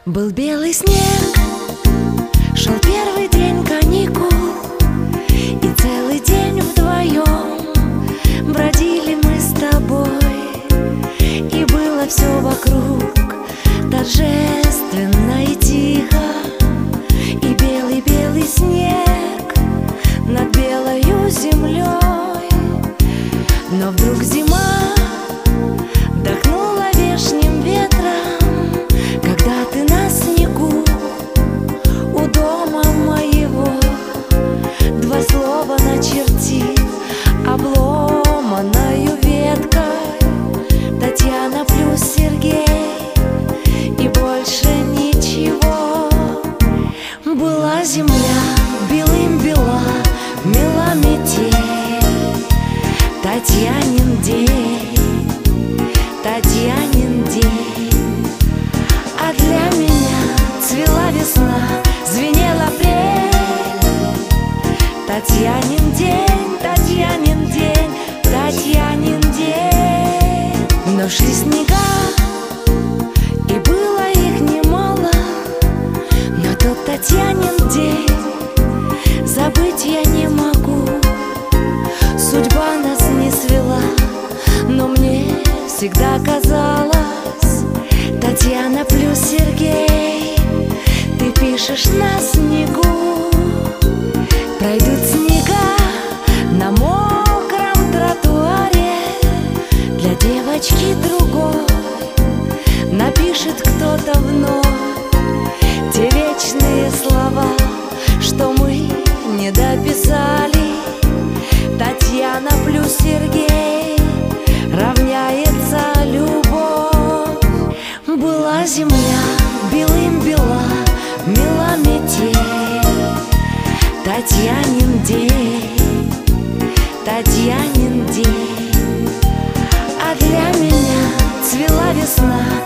Был белый снег, шел первый день каникул, и целый день вдвоем бродили мы с тобой. И было все вокруг торжественно и тихо, и белый-белый снег над белою землей. Но вдруг зима дохнула вешним ветром, когда ты на снегу у дома моего два слова начертив обломанную веткой: Татьяна плюс Сергей, и больше ничего. Была земля белым-бела, мела метель, Татьянин день, Татьянин день. А для меня цвела весна, звенела апрель. Татьянин день, Татьянин день, Татьянин день. Но шли снега, и было их немало, но тот Татьянин день забыть я не могу. Судьба нас не свела, но мне всегда казалось: Татьяна плюс Сергей, ты пишешь на снегу. Пройдут снега на мокром тротуаре, для девочки другой напишет кто-то вновь те вечные слова, что мы не дописали. Татьяна плюс Сергей равняется любовь. Была земля белым-бела, мела метель, Татьянин день, Татьянин день. А для меня цвела весна,